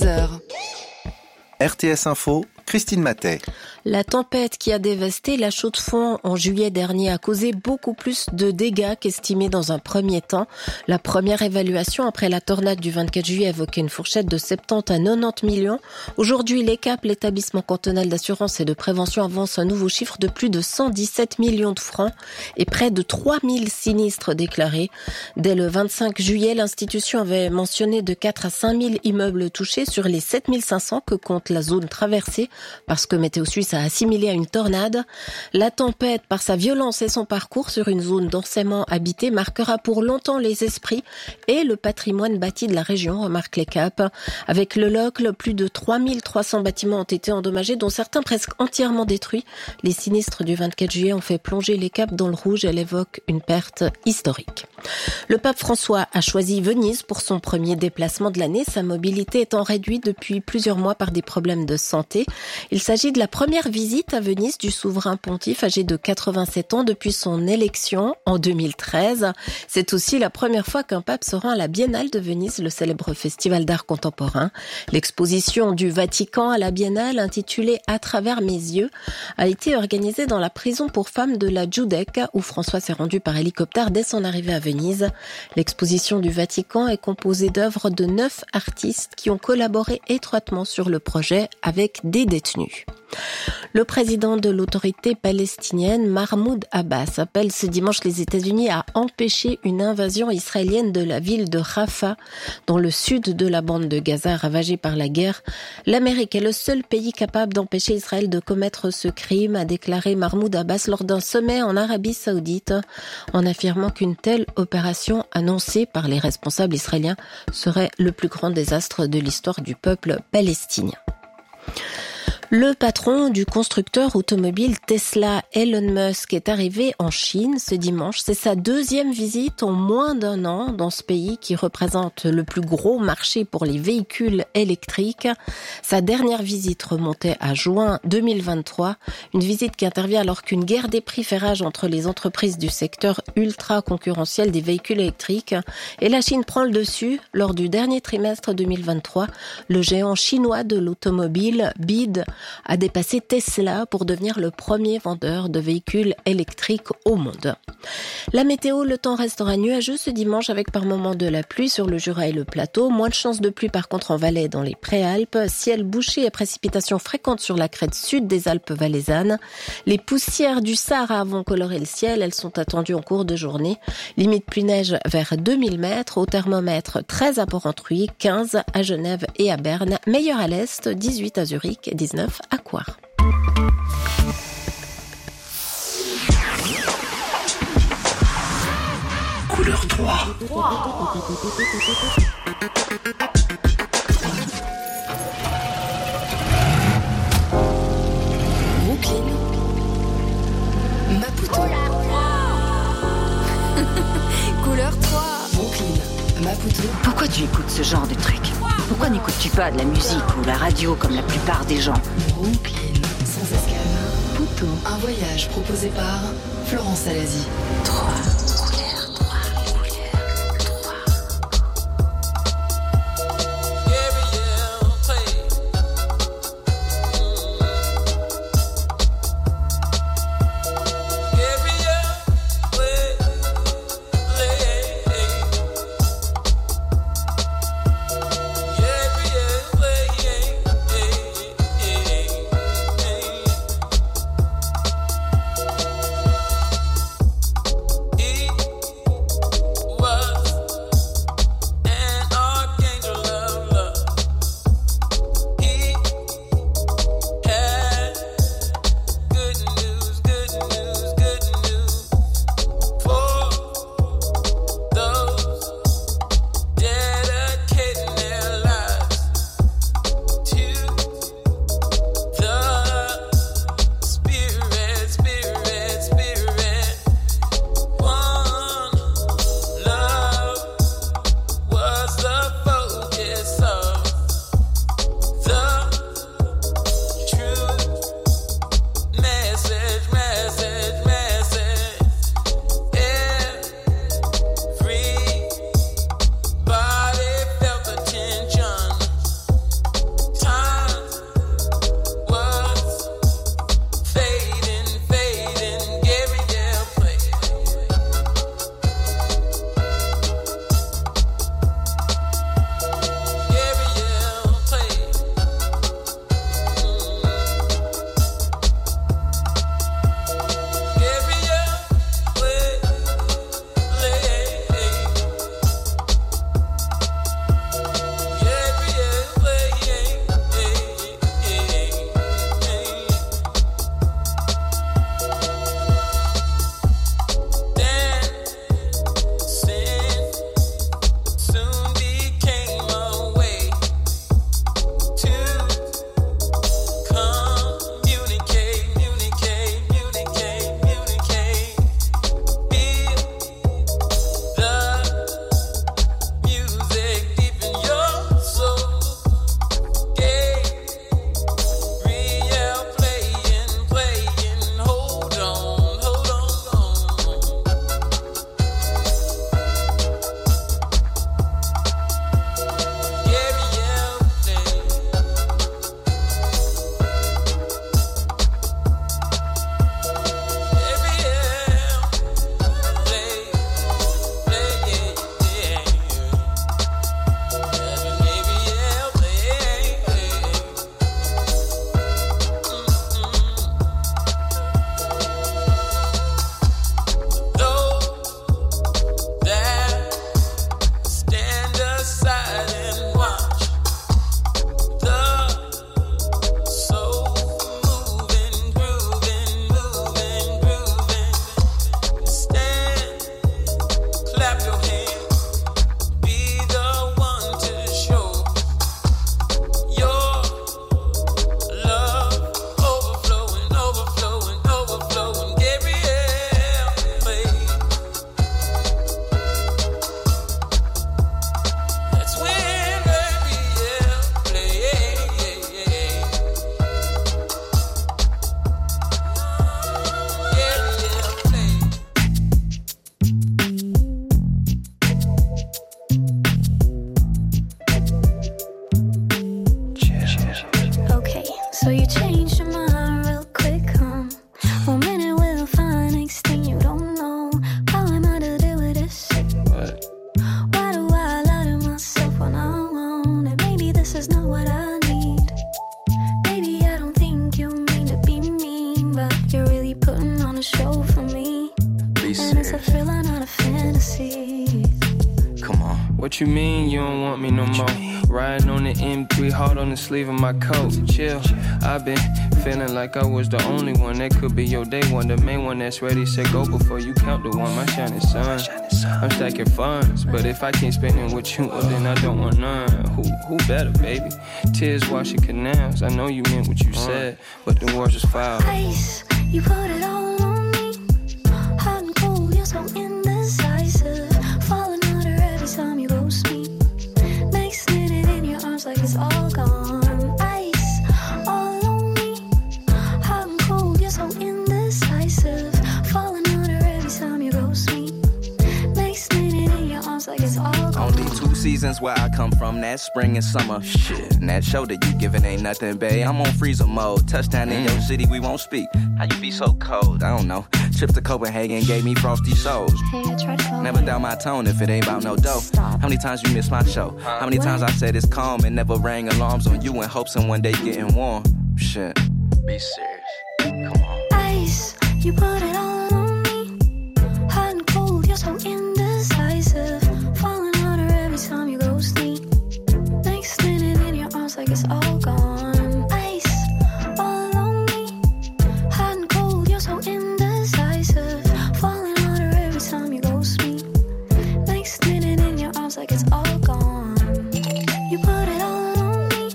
13h. RTS Info, Christine Mathey. La tempête qui a dévasté la Chaux-de-Fonds en juillet dernier a causé beaucoup plus de dégâts qu'estimé dans un premier temps. La première évaluation après la tornade du 24 juillet évoquait une fourchette de 70 à 90 millions. Aujourd'hui, l'ECAP, l'établissement cantonal d'assurance et de prévention, avance un nouveau chiffre de plus de 117 millions de francs et près de 3000 sinistres déclarés. Dès le 25 juillet, l'institution avait mentionné de 4 à 5000 immeubles touchés sur les 7500 que compte la zone traversée parce que Météo Suisse a assimilé à une tornade. La tempête, par sa violence et son parcours sur une zone densément habitée, marquera pour longtemps les esprits et le patrimoine bâti de la région, remarque l'ECAP. Avec le Locle, plus de 3300 bâtiments ont été endommagés, dont certains presque entièrement détruits. Les sinistres du 24 juillet ont fait plonger l'ECAP dans le rouge. Elle évoque une perte historique. Le pape François a choisi Venise pour son premier déplacement de l'année, sa mobilité étant réduite depuis plusieurs mois par des problèmes de santé. Il s'agit de la première visite à Venise du souverain pontife âgé de 87 ans depuis son élection en 2013. C'est aussi la première fois qu'un pape se rend à la Biennale de Venise, le célèbre festival d'art contemporain. L'exposition du Vatican à la Biennale, intitulée « À travers mes yeux », a été organisée dans la prison pour femmes de la Giudecca, où François s'est rendu par hélicoptère dès son arrivée à Venise. L'exposition du Vatican est composée d'œuvres de 9 artistes qui ont collaboré étroitement sur le projet avec des détenus. Le président de l'autorité palestinienne, Mahmoud Abbas, appelle ce dimanche les États-Unis à empêcher une invasion israélienne de la ville de Rafah, dans le sud de la bande de Gaza ravagée par la guerre. L'Amérique est le seul pays capable d'empêcher Israël de commettre ce crime, a déclaré Mahmoud Abbas lors d'un sommet en Arabie Saoudite, en affirmant qu'une telle opération annoncée par les responsables israéliens serait le plus grand désastre de l'histoire du peuple palestinien. Le patron du constructeur automobile Tesla, Elon Musk, est arrivé en Chine ce dimanche. C'est sa deuxième visite en moins d'un an dans ce pays qui représente le plus gros marché pour les véhicules électriques. Sa dernière visite remontait à juin 2023, une visite qui intervient alors qu'une guerre des prix fait rage entre les entreprises du secteur ultra concurrentiel des véhicules électriques. Et la Chine prend le dessus. Lors du dernier trimestre 2023, le géant chinois de l'automobile, BYD, a dépassé Tesla pour devenir le premier vendeur de véhicules électriques au monde. La météo, le temps restera nuageux ce dimanche avec par moments de la pluie sur le Jura et le plateau. Moins de chances de pluie par contre en Valais et dans les Préalpes. Ciel bouché et précipitations fréquentes sur la crête sud des Alpes valaisannes. Les poussières du Sahara vont colorer le ciel. Elles sont attendues en cours de journée. Limite pluie-neige vers 2000 mètres. Au thermomètre 13 à Port-Entruy, 15 à Genève et à Berne. Meilleur à l'est, 18 à Zurich, 19 à Coire. Couleur 3. Brooklyn, Maputo. Couleur 3. Brooklyn, Maputo. Pourquoi tu écoutes ce genre de truc ? Pourquoi n'écoutes-tu pas de la musique ou la radio comme la plupart des gens ? Brooklyn, sans escale. Maputo. Un voyage proposé par Florence Alazi. 3. So you changed your mind real quick, huh? 1 minute we're fine, next thing you don't know. How am I to deal with this? What? Why do I lie to myself when I want it? Maybe this is not what I need. Baby, I don't think you mean to be mean, but you're really putting on a show for me. Be And serious. it's a thriller, not a fantasy. Come on. What you mean you don't want me no more? Riding on the M3, hard on the sleeve of my coat. Chill, I've been feeling like I was the only one. That could be your day one, the main one that's ready, set go before you count the one. My shining sun, I'm stacking funds, but if I can't spend it with you, well then I don't want none. Who better, baby? Tears washing canals. I know you meant what you said, but the words was foul. Ice, you put it all on me. Hot and cold, you're so indecisive. Falling under every time you ghost me. Next minute in your arms like it's all gone. Ice, all on me. Hot and cold, you're so indecisive. Falling under every time you ghost me. Next minute in your arms like it's all gone. Only 2 seasons where I come from, that's spring and summer. Shit, and that show that you giving ain't nothing, babe. I'm on freezer mode. Touchdown in your city, we won't speak. How you be so cold? I don't know. Trip to Copenhagen gave me frosty souls. Hey, I tried to call Never you. down my tone if it ain't about no dough. Stop. How many times you missed my show? How many times I said it's calm and never rang alarms on you in hopes of one day getting warm? Shit, be serious. Come on. Ice, you put it all on me. Hot and cold, you're so indecisive. Falling under every time you ghost me. Next minute in your arms like it's all gone. Ice, all on me. Hot and cold, you're so indecisive. Falling under every time you ghost me. Next minute in your arms like it's all gone. You put it all on me.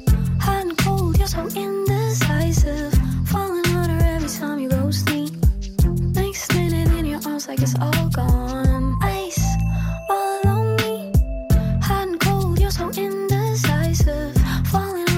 Hot and cold, you're so indecisive. Falling under every time you ghost me. Next minute in your arms like it's all gone. Ice, all on me. Hot and cold, you're so indecisive. Falling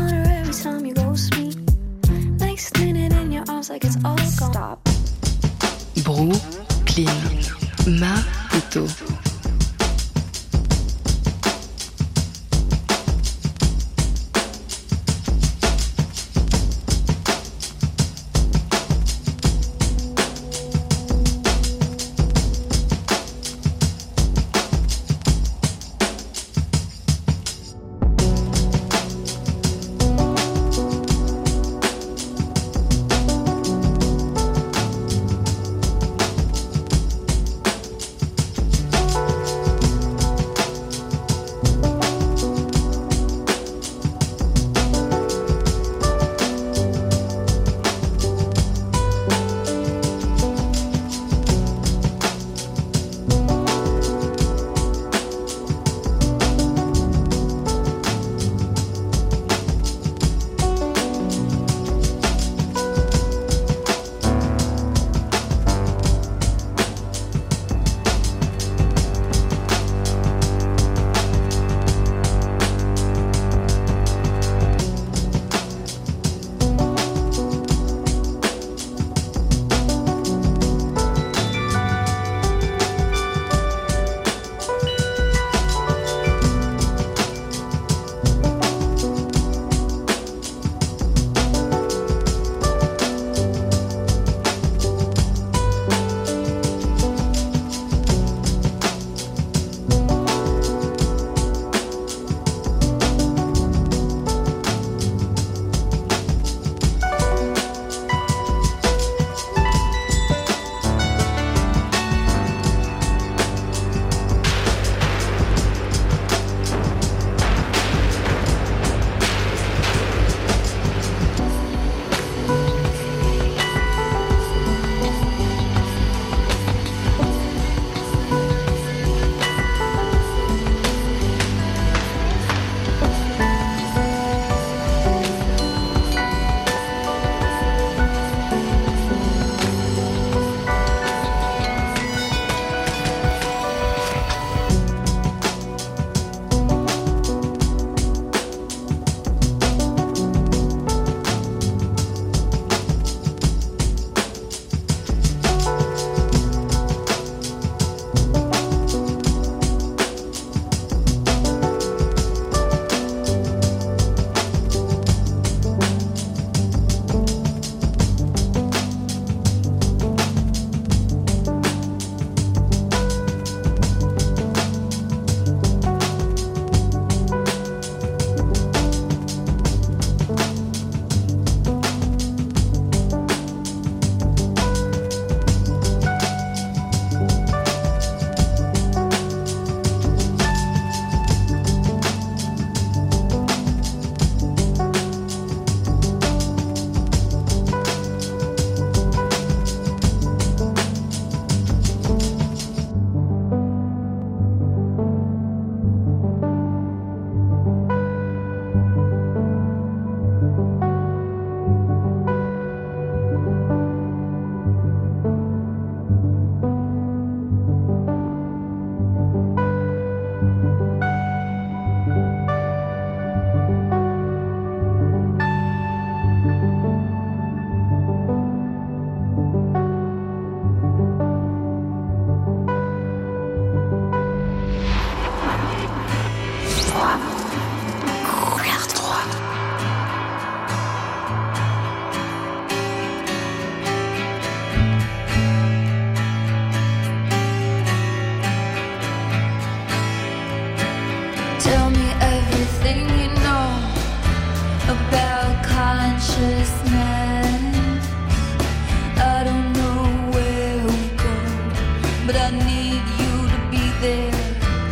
consciousness. I don't know where we go, but I need you to be there.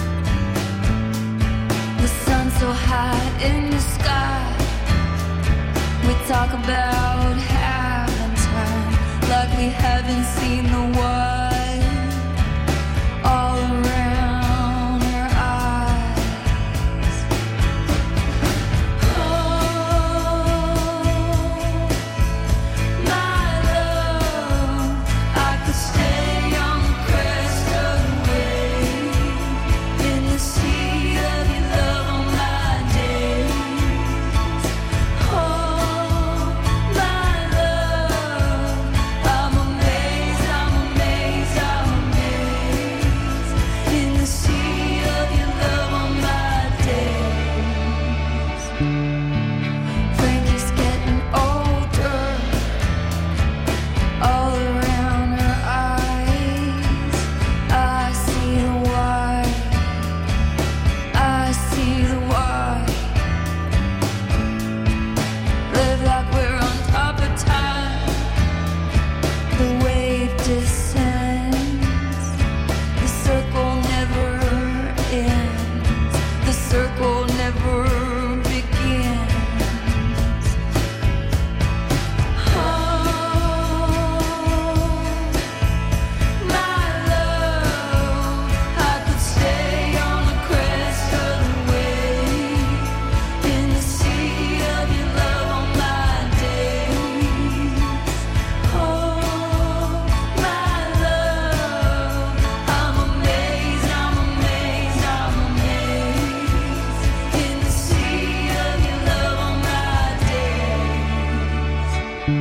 The sun's so high in the sky. We talk about having time like we haven't seen the white all around our eyes. Oh, my love, I could stay on the crest of the wave in the sea of your love on my days. Oh, my love, I'm amazed, I'm amazed, I'm amazed in the sea of your love on my days. Frankie's getting older, all around her eyes. I see the white, I see the white. Live like we're on top of time. The wave descends. The circle never ends. The circle never begins. Oh, my love, I could stay on the crest of the wave in the sea of your love on my days. Oh, my love, I'm amazed, I'm amazed, I'm amazed in the sea of your love on my days.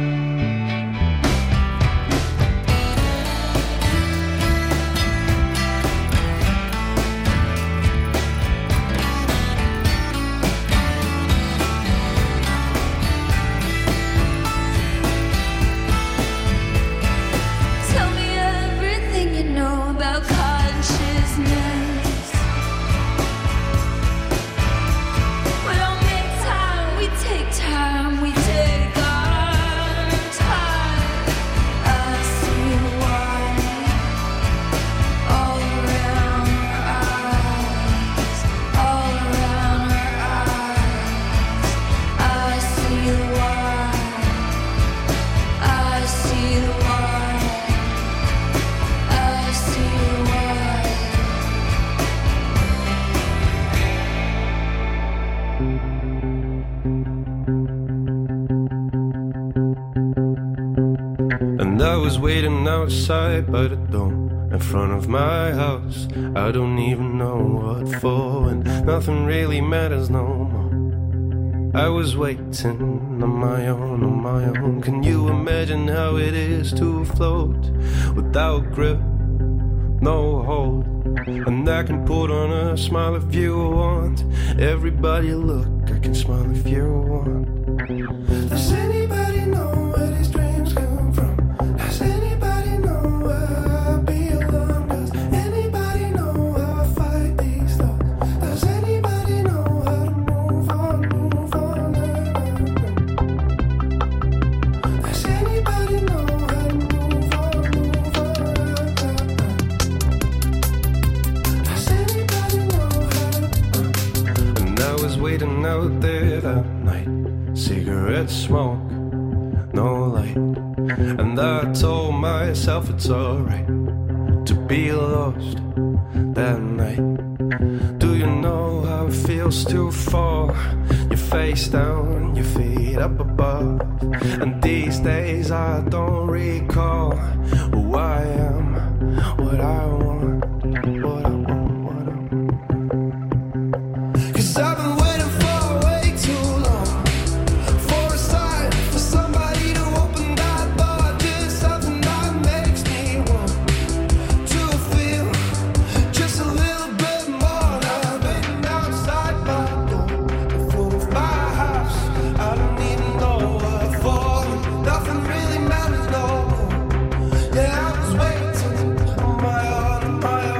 Tell me everything you know about consciousness. We don't make time, we take time, we take our time. I see white all around our eyes, all around our eyes. I see the white, I see the white, I see the white. And I was waiting outside by the door in front of my house. I don't even know what for, and nothing really matters no more. I was waiting on my own. Can you imagine how it is to float without grip, no hold? And I can put on a smile if you want. Everybody look, I can smile if you want. Does anybody know where these dreams come from? Does anybody know where I belong? Does anybody know how I fight these thoughts? Does anybody know how to move on, move on? Does anybody know how to move on, move on? Does anybody know how to? And I was waiting out there that night, cigarette smoke, no light. And I told myself it's alright to be lost that night. Do you know how it feels to fall? Your face down, your feet up above. And these days I don't recall who I am, what I want, what I want, what I want. 'Cause I've been waiting for way too long, for a sign, for somebody to open that door. Just something that makes me want to feel just a little bit more. I've been outside my door, in front of my house. I don't even know what for. Nothing really matters no more. Yeah, I was waiting on my own, on my own.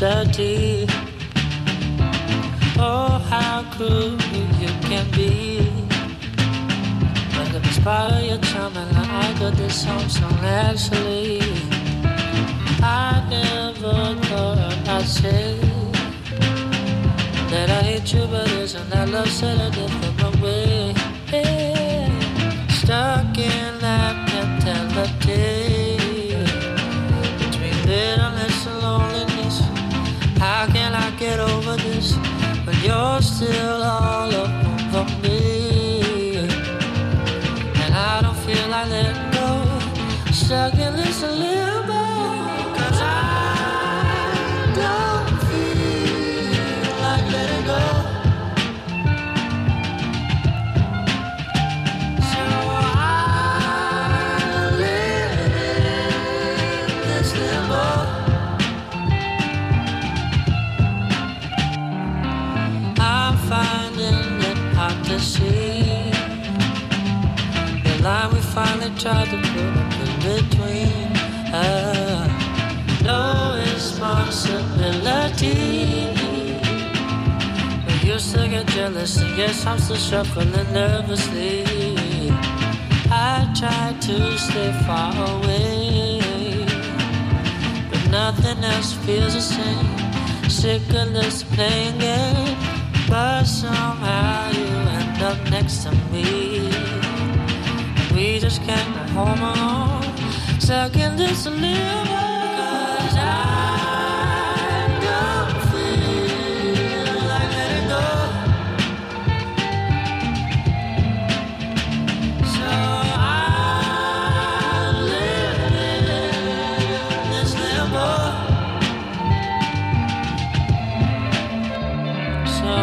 necessity. Oh, how cruel you can be. But it was part of your charm and I got this song so naturally. I never thought I'd say that I hate you, but isn't that love said a different way? Yeah. Stuck in that mentality between bitterness and loneliness. How can I get over this when you're still all up over me? And I don't feel like letting go. Stuck in this limbo. See the line we finally tried to put up in between. No responsibility, but you still get jealous, and yes, I'm still shuffling nervously. I try to stay far away, but nothing else feels the same. Sick of this playing game, but somehow you end up next to me. We just can't go home alone, stuck in this limbo. 'Cause I don't feel like letting go. So I live in this limbo. So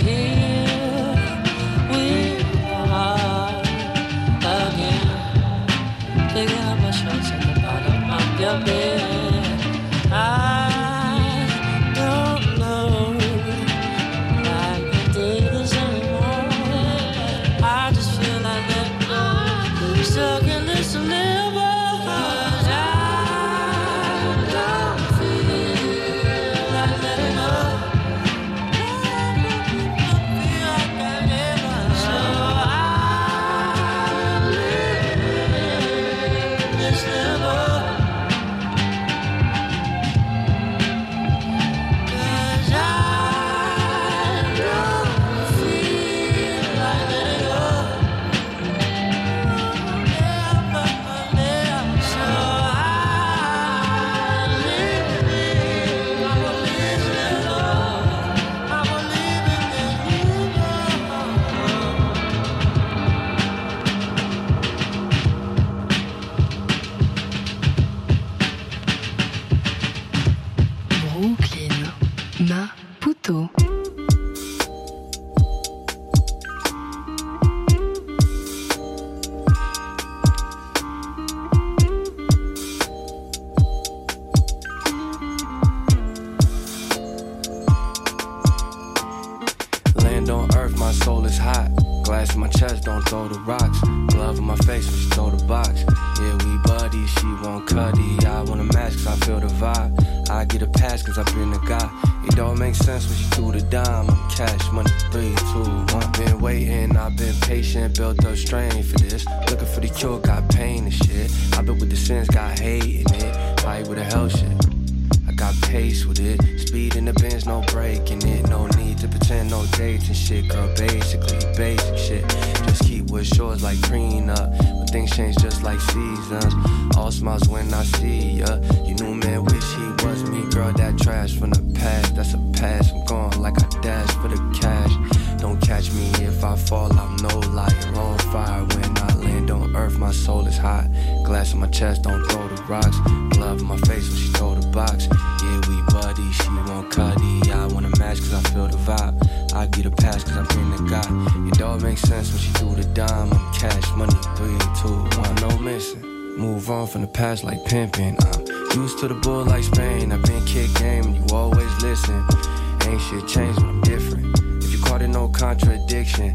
your bed. I don't know if I can do this anymore. I just feel like that stuck in this limbo. 'Cause I don't feel like letting go. So I live in this limbo. Maputo. Land on earth, my soul is hot. Glass in my chest, don't throw the rocks. Glove in my face when she throw the box. Yeah, we buddies, she won't cuddy. I want a match cause I feel the vibe. I get a pass cause I've been the guy. It don't make sense when she threw the dime. I'm cash money, 3, 2, 1. Been waiting, I've been patient, built up strain for this. Looking for the cure, got pain and shit. I've been with the sins, got hate in it. Fight with the hell shit. I got pace with it. Speed in the Benz, no breaking it. No need to pretend, no dates and shit. Girl, basically, basic shit. Just keep what's yours like prenup. When things change just like seasons. All smiles when I see ya. You knew man, wish he was me. Girl, that trash from the past, that's a pass. I'm gone like I dash for the cash. Don't catch me if I fall, I'm no liar. On fire when I land on earth, my soul is hot. Glass on my chest, don't throw the rocks. Glove in my face when she throw the box. Yeah, we buddies, she won't cuddy. I want a match cause I feel the vibe. I get a pass cause I've been the guy. It don't make sense when she threw the dime. I'm cash money, 3, 2, 1, no missing. Move on from the past like pimping. I'm used to the bull like Spain. I've been kick game and you always listen. Ain't shit changed but I'm different. If you caught it, no contradiction.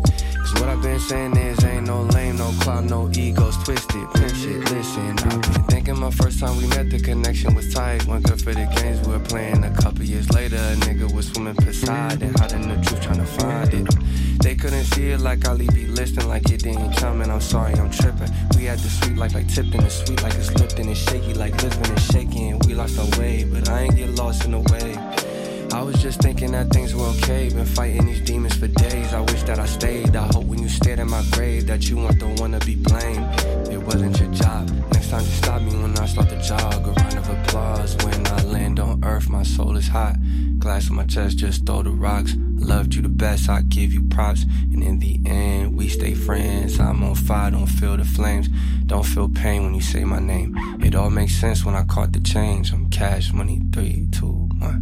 Cause what I've been saying is ain't no lame, no clout, no egos twisted. Pimp shit, listen, I've been thinking my first time we met, the connection was tight. Went good for the games we were playing. A couple years later, a nigga was swimming beside it, hiding the truth, trying to find it. They couldn't see it like Ali be listening, like it didn't come, and I'm sorry, I'm tripping. We had the sweet like Tipton, the sweet like it's Lipton, and shaky like Lisbon and shaking. We lost our way, but I ain't get lost in the way. I was just thinking that things were okay. Been fighting these demons for days. I wish that I stayed. I hope when you stared at my grave that you weren't the one to be blamed. It wasn't your job. Next time you stop me when I start to jog. A round of applause when I land on earth. My soul is hot. Glass on my chest, just throw the rocks. I loved you the best, I give you props. And in the end, we stay friends. I'm on fire, don't feel the flames. Don't feel pain when you say my name. It all makes sense when I caught the change. I'm Cash Money, 3, 2, 1.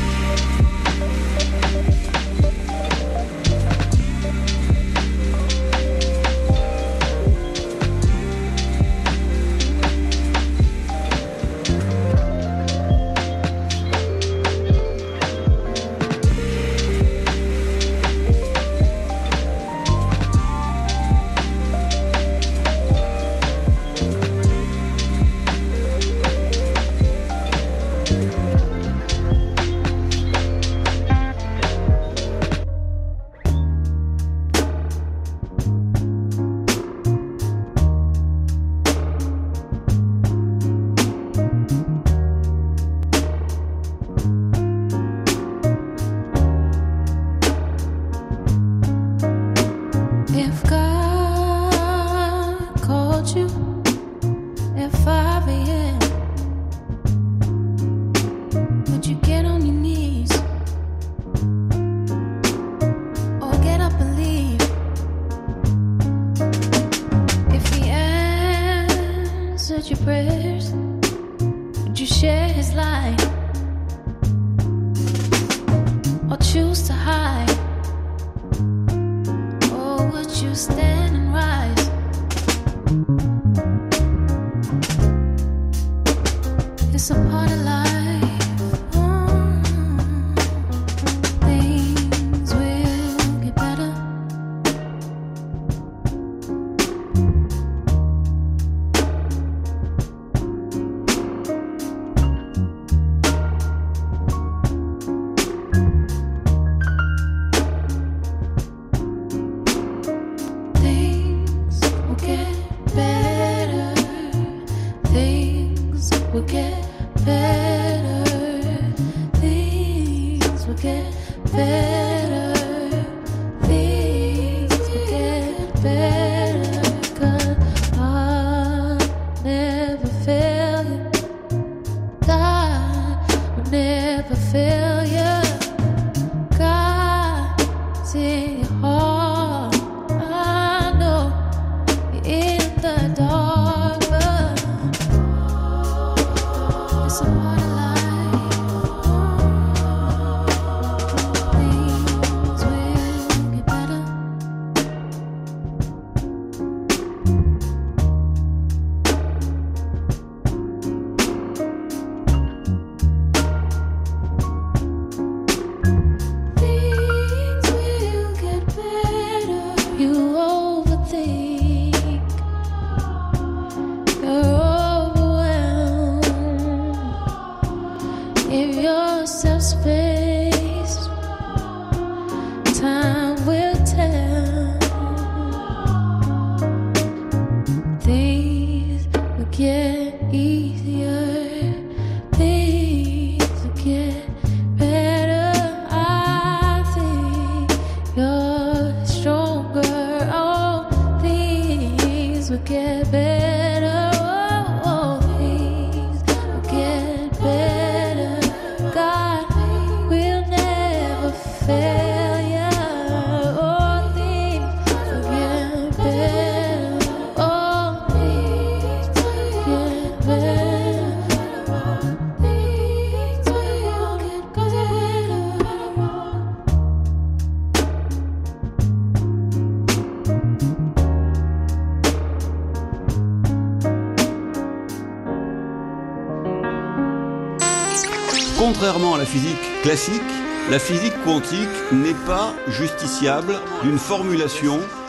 Contrairement à la physique classique, la physique quantique n'est pas justiciable d'une formulation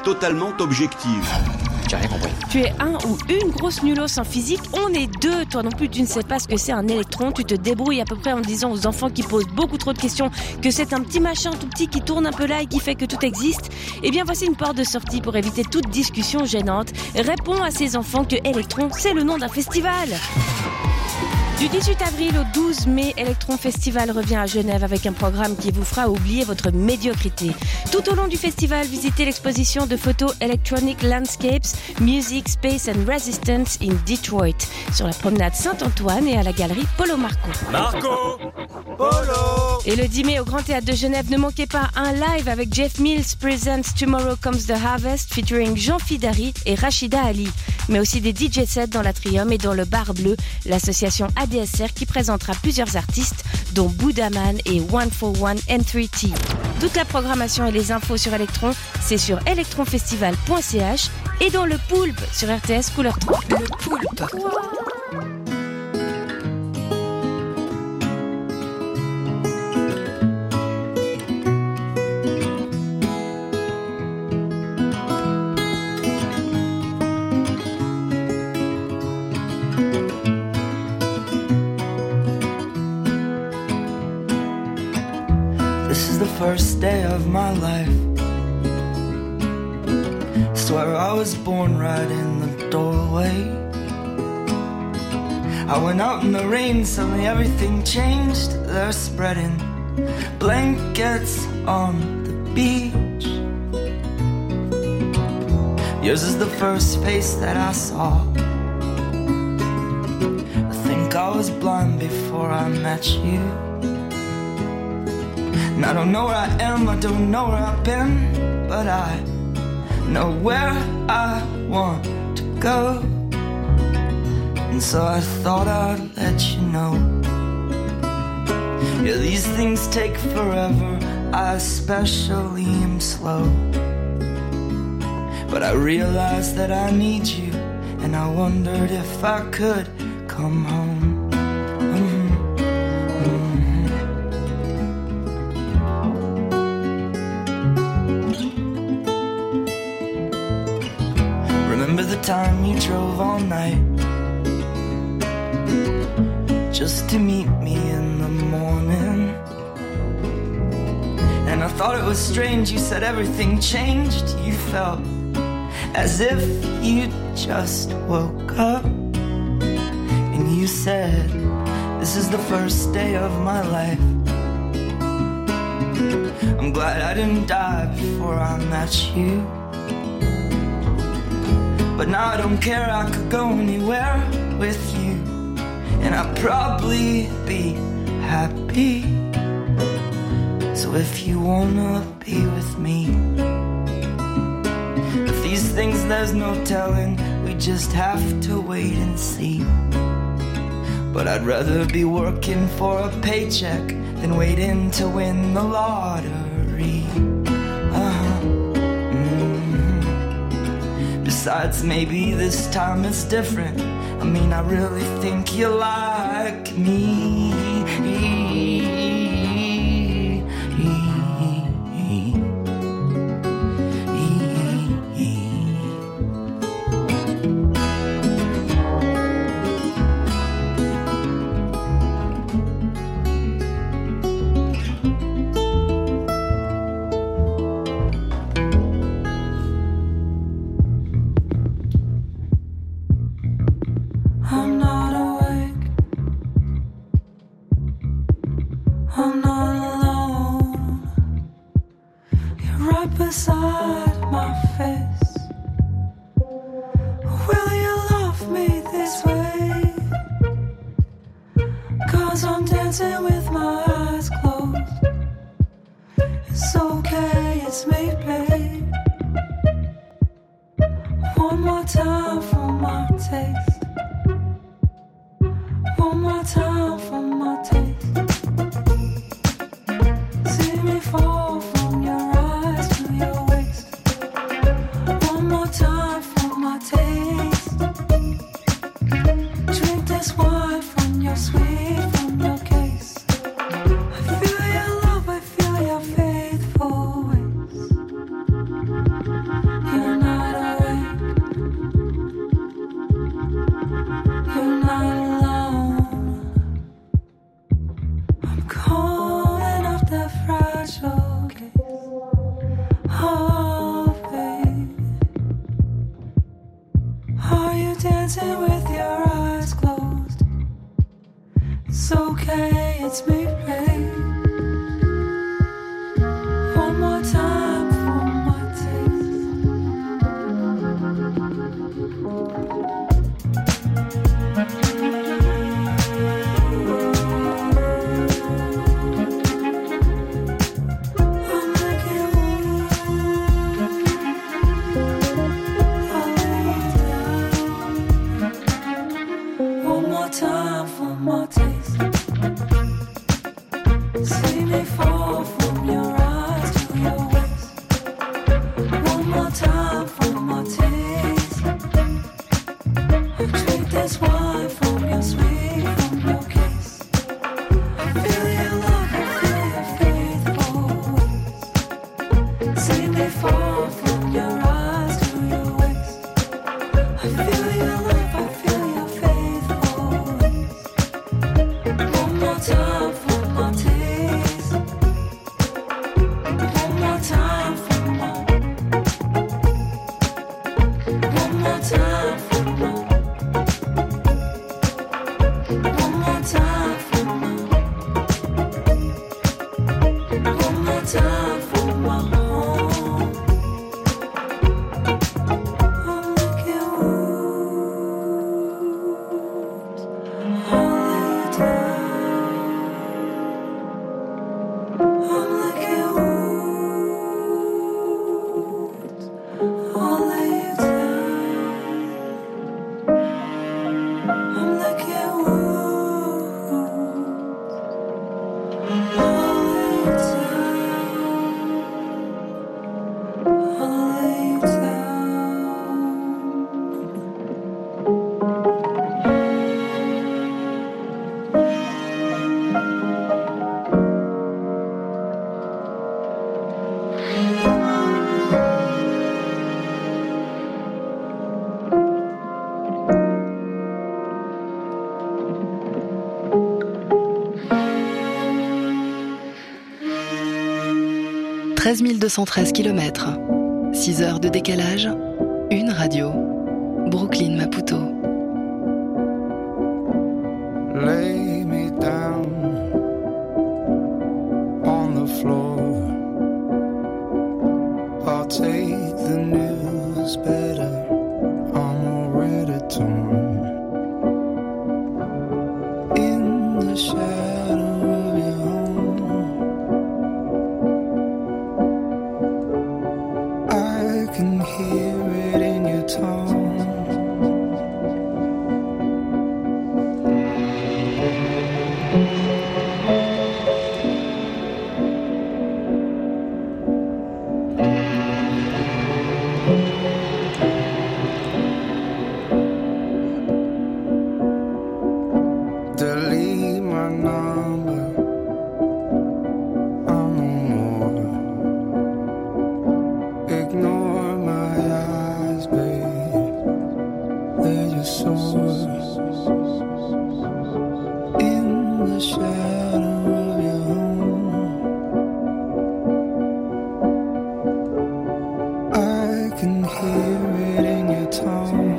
totalement objective. J'ai rien compris. Tu es un ou une grosse nulos en physique, on est deux. Toi non plus, tu ne sais pas ce que c'est un électron. Tu te débrouilles à peu près en disant aux enfants qui posent beaucoup trop de questions que c'est un petit machin tout petit qui tourne un peu là et qui fait que tout existe. Eh bien, voici une porte de sortie pour éviter toute discussion gênante. Réponds à ces enfants que Électron, c'est le nom d'un festival. Du 18 avril au 12 mai, Electron Festival revient à Genève avec un programme qui vous fera oublier votre médiocrité. Tout au long du festival, visitez l'exposition de photos Electronic Landscapes, Music, Space and Resistance in Detroit, sur la promenade Saint-Antoine et à la galerie Polo Marco. Polo. Et le 10 mai au Grand Théâtre de Genève, ne manquez pas un live avec Jeff Mills Presents Tomorrow Comes the Harvest featuring Jean Fidari et Rachida Ali. Mais aussi des DJ sets dans l'Atrium et dans le Bar Bleu, l'association ADSR qui présentera plusieurs artistes dont Budaman et 141 N3T. Toute la programmation et les infos sur Electron, c'est sur electronfestival.ch et dans le Poulpe sur RTS Couleur 3. Le Poulpe. First day of my life, swear I was born right in the doorway. I went out in the rain, suddenly everything changed. They're spreading blankets on the beach. Yours is the first face that I saw. I think I was blind before I met you. And I don't know where I am, I don't know where I've been, but I know where I want to go. And so I thought I'd let you know. Yeah, these things take forever, I especially am slow. But I realized that I need you, and I wondered if I could come home. Time you drove all night just to meet me in the morning. And I thought it was strange, you said everything changed. You felt as if you just woke up. And you said, this is the first day of my life. I'm glad I didn't die before I met you. But now I don't care, I could go anywhere with you, and I'd probably be happy. So if you wanna be with me, if these things there's no telling, we just have to wait and see. But I'd rather be working for a paycheck than waiting to win the lottery. Besides, maybe this time it's different. I mean, I really think you like me. dancing with your eyes closed. It's okay, it's me, babe. One more time for my time for my taste. See me fall from your eyes to your waist. One more time for my taste. I drink this wine from your sweet, from your kiss. I feel your love, I feel your faithful. See me fall from your eyes to your waist. I feel your love, I feel your faithful. One more time for my taste. One more time for my. One more time for my. One more time for my. One more time for my home. I'm looking wounds. I'll lay it down. I'm looking wounds. I'll lay it down. I'm looking wounds. I'll lay it down. I'll lay it « 13 213 km, 6 heures de décalage, une radio, Brooklyn Maputo. Lay me down on the floor. I'll take the news better. I'm already torn. In the shadow of your home, I can hear it in your tone. Delete my number, I'm no more. Ignore my eyes, babe, they're your source. In the shadow of your home, I can hear it in your tone.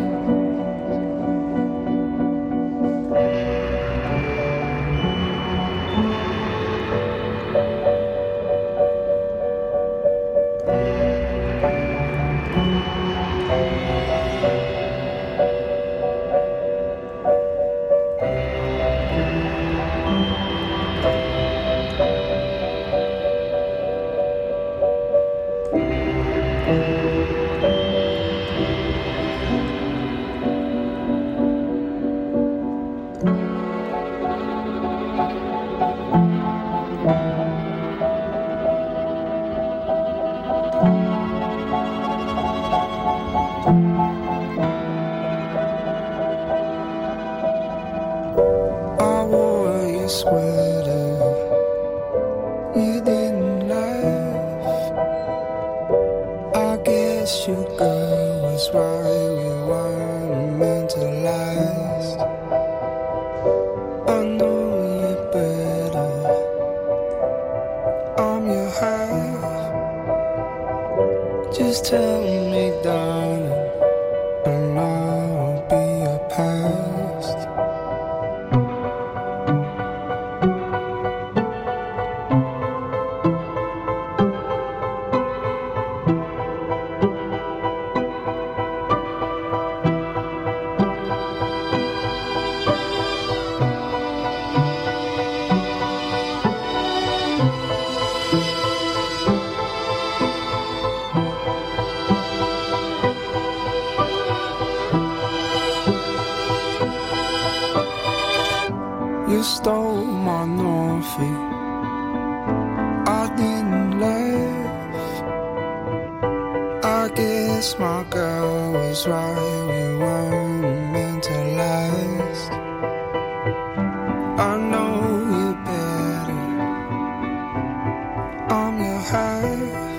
I wore your sweater, you didn't laugh. I guess your girl was right, we weren't meant to last. I know you better, I'm your half. Just tell me, darling, and I'll be You stole my Northie. I didn't laugh. I guess my girl was right. We weren't meant to last. I know you better. I'm your half.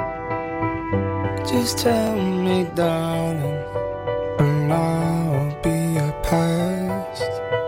Just tell me, darling, and I'll be your past.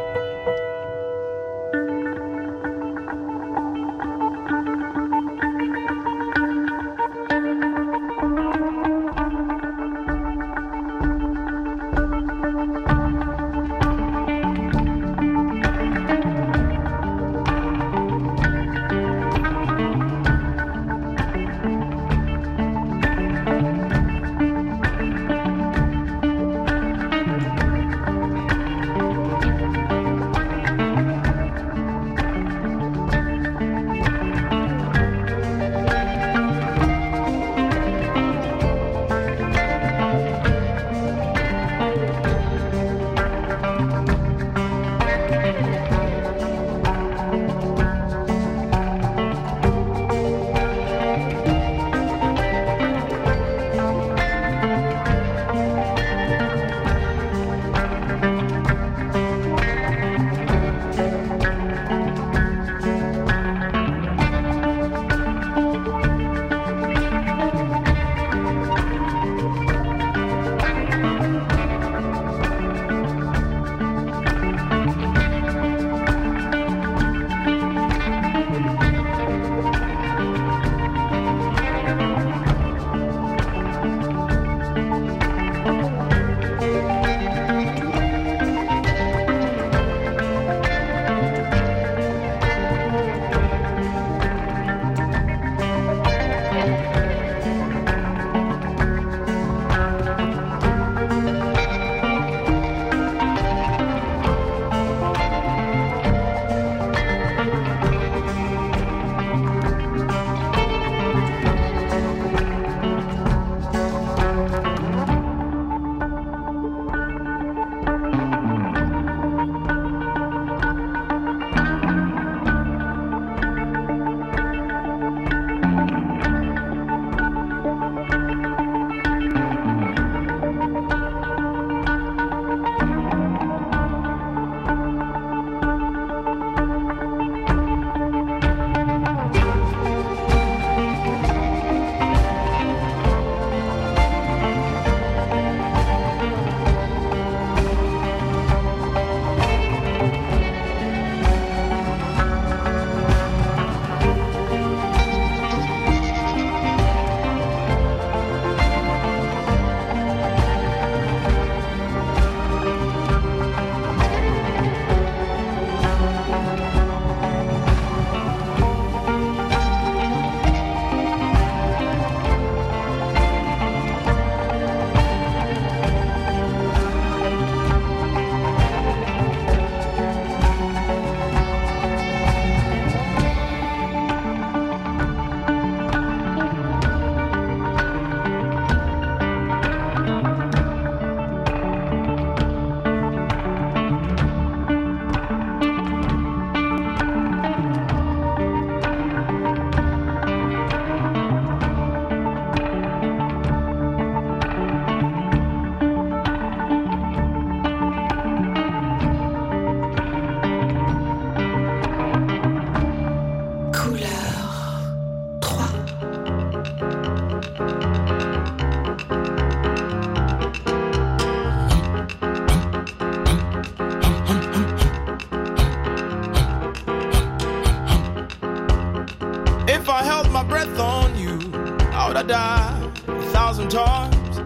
die 1,000 times.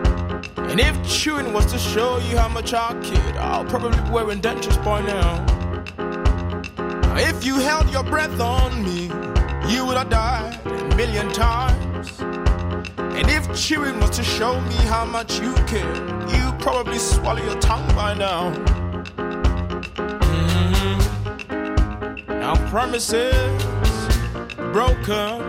And if chewing was to show you how much I kid, I'll probably be wearing dentures by now. If you held your breath on me, you would have died 1,000,000 times. And if chewing was to show me how much you care, you'd probably swallow your tongue by now. Now promises broken,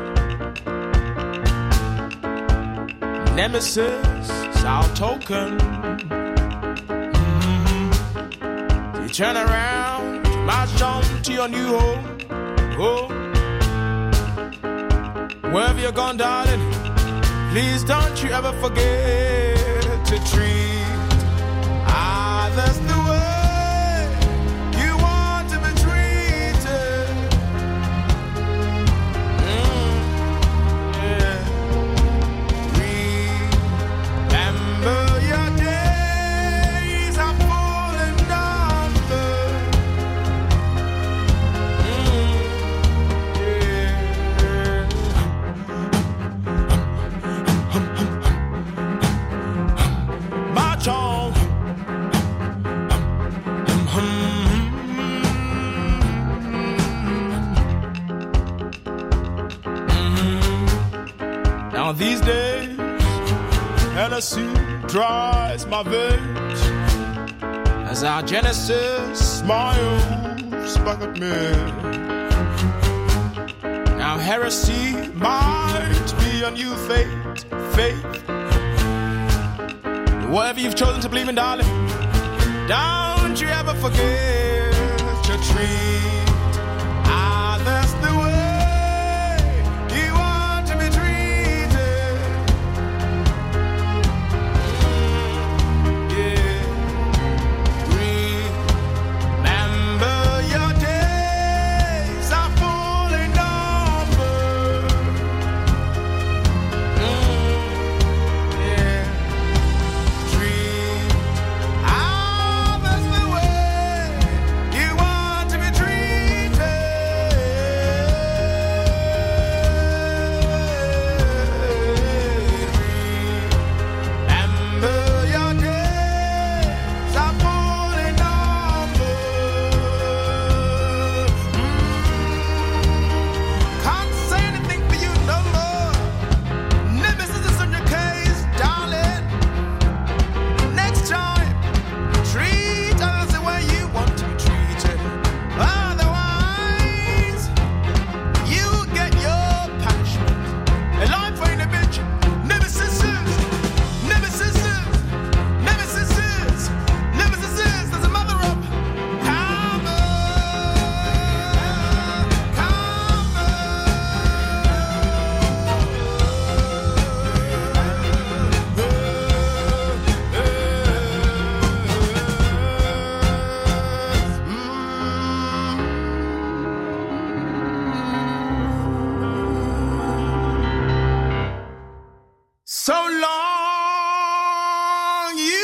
nemesis our token. You turn around to my march on to your new home. Oh, wherever you're gone, darling, please don't you ever forget to treat others the way you want to be treated. Yeah. Remember your days are falling number. March on. Now these days, Hennessy dries my veins as our Genesis smiles back at me. Now heresy might be a new faith. Whatever you've chosen to believe in, darling, don't you ever forget to treat others the way you want to be treated. Yeah. Remember your days are falling number. Yeah. Treat others the way you want to be treated. Remember your days are falling number. Can't say anything for you no more. Nemesis is on your case, darling. Next time, treat others the way you want to be treated. Otherwise, you get your punishment. A life ain't a bitch. Nemesis is. There's a mother of so long you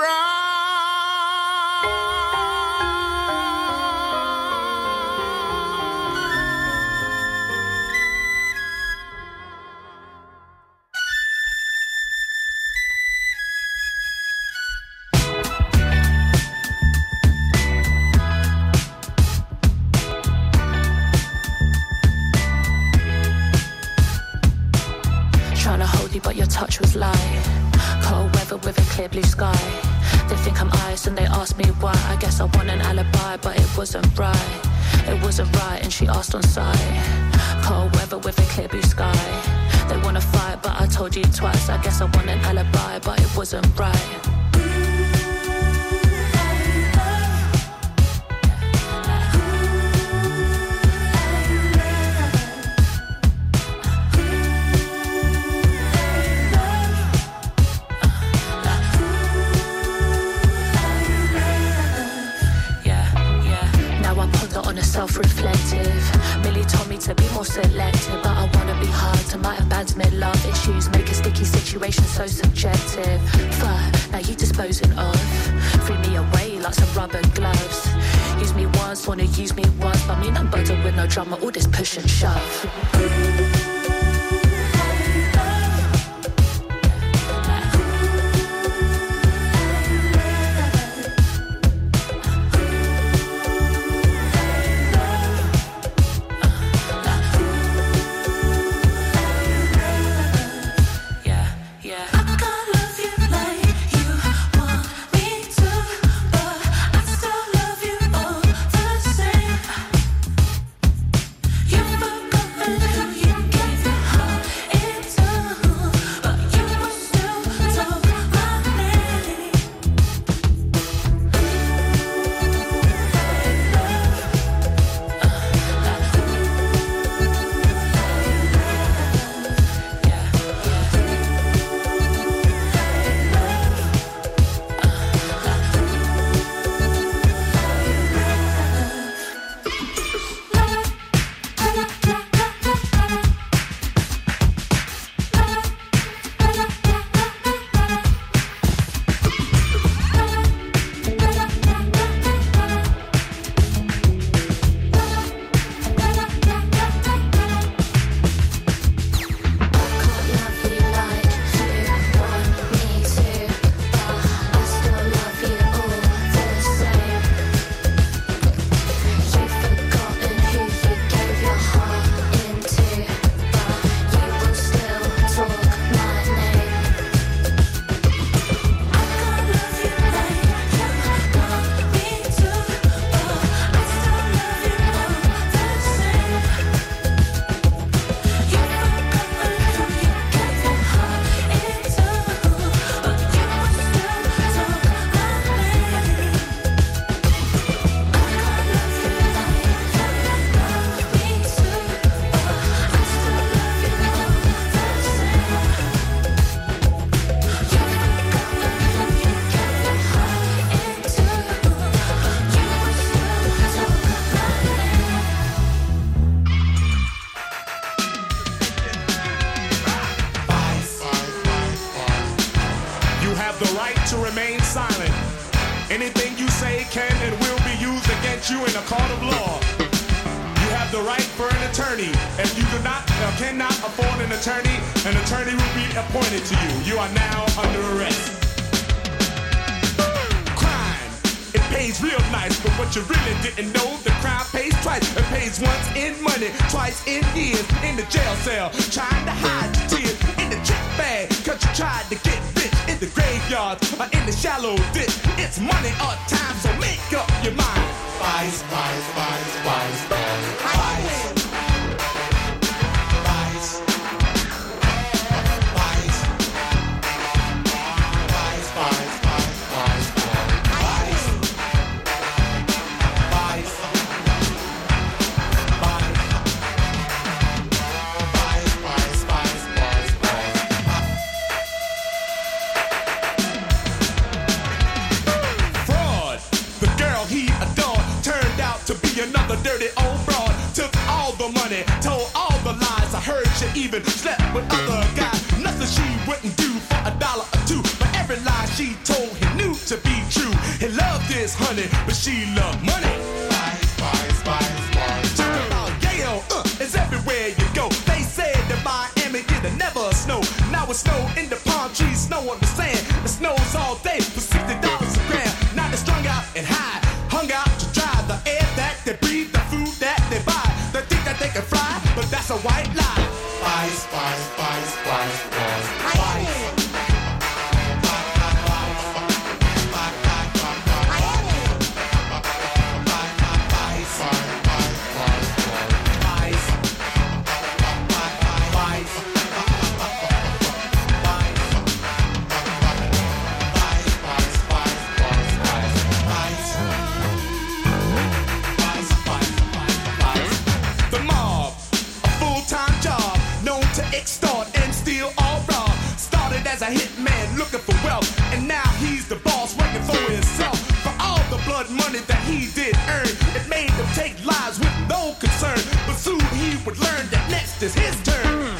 Trying to hold you, but your touch was light. Cold weather with a clear blue sky. They think I'm ice and they ask me why. I guess I want an alibi, but it wasn't right. It wasn't right, and she asked on sight. Cold weather with a clear blue sky. They wanna fight, but I told you twice. I guess I want an alibi, but it wasn't right. Self-reflective, Millie told me to be more selective, but I wanna be hard to my abandonment. Love issues make a sticky situation so subjective. Fuck, now you disposing of. Free me away like some rubber gloves. Use me once, wanna use me once, but me not butter with no drama. All this push and shove. the right to remain silent. Anything you say can and will be used against you in a court of law. You have the right for an attorney. If you do not or cannot afford an attorney will be appointed to you. You are now under arrest. Crime, it pays real nice, but what you really didn't know, the crime pays twice. It pays once in money, twice in years, in the jail cell, trying to hide your tears, in the trick bag, cause you tried to get rich, in the graveyard, or in the shallow ditch. It's money or time, so make up your mind. Vice, vice, vice, vice, vice, vice. Another dirty old broad, took all the money, told all the lies. I heard she even slept with other guys. Nothing she wouldn't do for $1 or $2. But every lie she told he knew to be true. He loved his honey, but she loved money. Spice, spice, spice, spice. Talk about Yale, it's everywhere you go. They said that Miami it'll never snow. Now it's snow in the palm trees, snow on the sand. It snows all day for $60 a gram. Now they're strung out and high, hung out to dry. The air that they breathe, the food that they buy. They think that they can fly, but that's a white lie. Spice, spice, spice, spice, spice, spice. As a hitman looking for wealth, and now he's the boss working for himself. For all the blood money that he did earn, it made him take lives with no concern. But soon he would learn that next is his turn.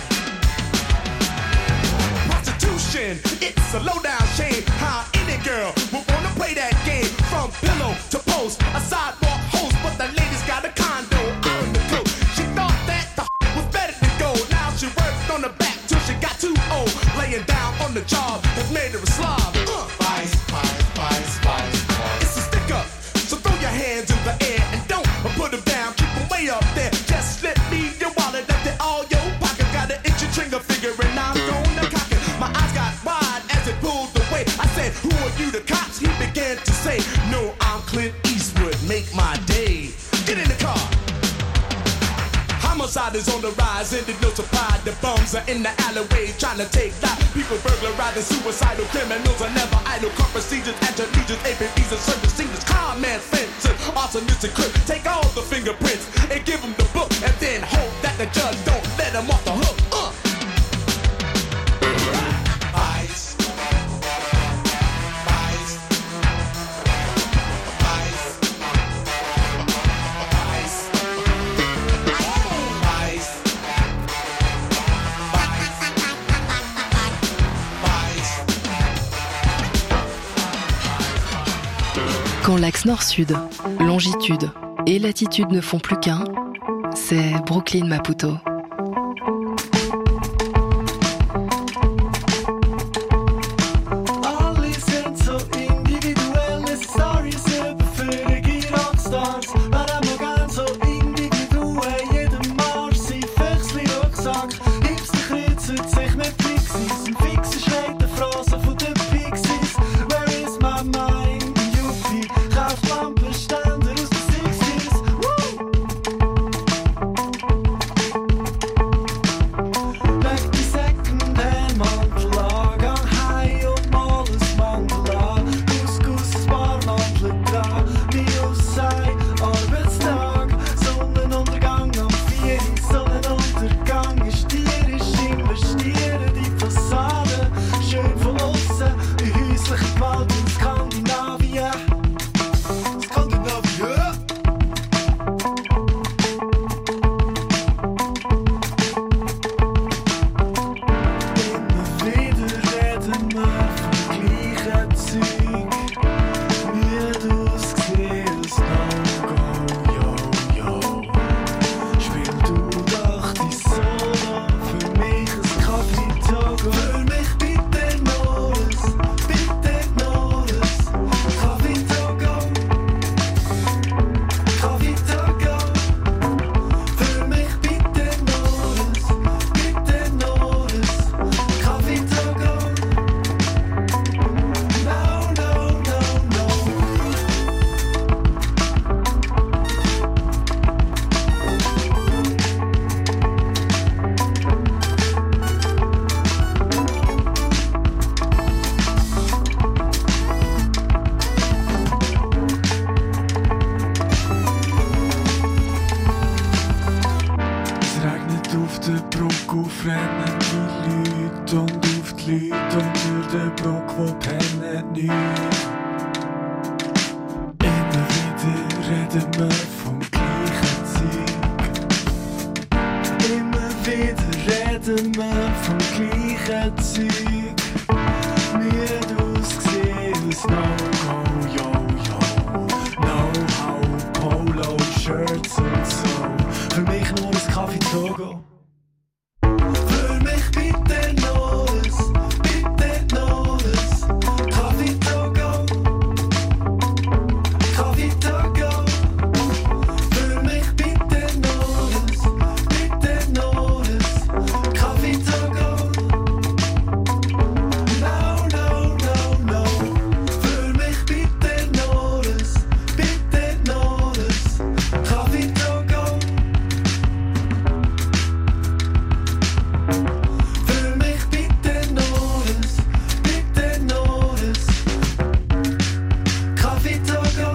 Prostitution, it's a low-down shame. How any girl would wanna play that game. From pillow to post, a sidewalk host, but the lady's got a condo out in the coast. She thought that the was better than gold. Now she worked on the back till she got too old. Laying down on the job has made her a slob. Spice, spice, spice, spice. It's a stick up, so throw your hands in the air and don't put them down. Keep them way up there. Just slip me your wallet up there, all your pocket. Got an itchy trigger finger and I'm gonna cock it. My eyes got wide as it pulled away. I said, who are you, the cops? He began to say, no, I'm Clint Eastwood. Make my day. Get in the car. Homicide is on the rise, and no surprise, the bums are in the alleyway trying to take life. People burglarizing, suicidal criminals are never idle. Court procedures, anti-legions, APBs, and service seniors, con man, fences, arsonists, and crooks. Take all the fingerprints and give them the book, and then hope that the judge don't let them off the hook. Ice. Quand l'axe nord-sud, longitude et latitude ne font plus qu'un, c'est Brooklyn Maputo. unter der Brücke, wo pennt nichts. Immer wieder reden wir vom gleichen Zeug. Immer wieder reden wir vom gleichen Zeug. Müde ausgesehen aus No-Go, yo-yo. No-How, Polo-Shirts und so. Für mich nur ein Kaffee Togo. Für mich bitte noch ein Kaffee Togo. Kaffee Togo. Für mich bitte noch ein Kaffee Togo. No, no, no, no. Für mich bitte noch ein Kaffee Togo. Für mich bitte noch ein Kaffee Togo.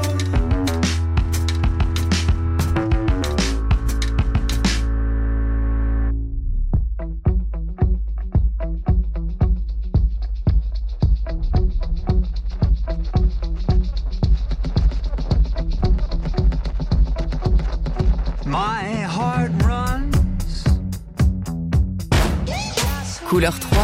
Couleur 3,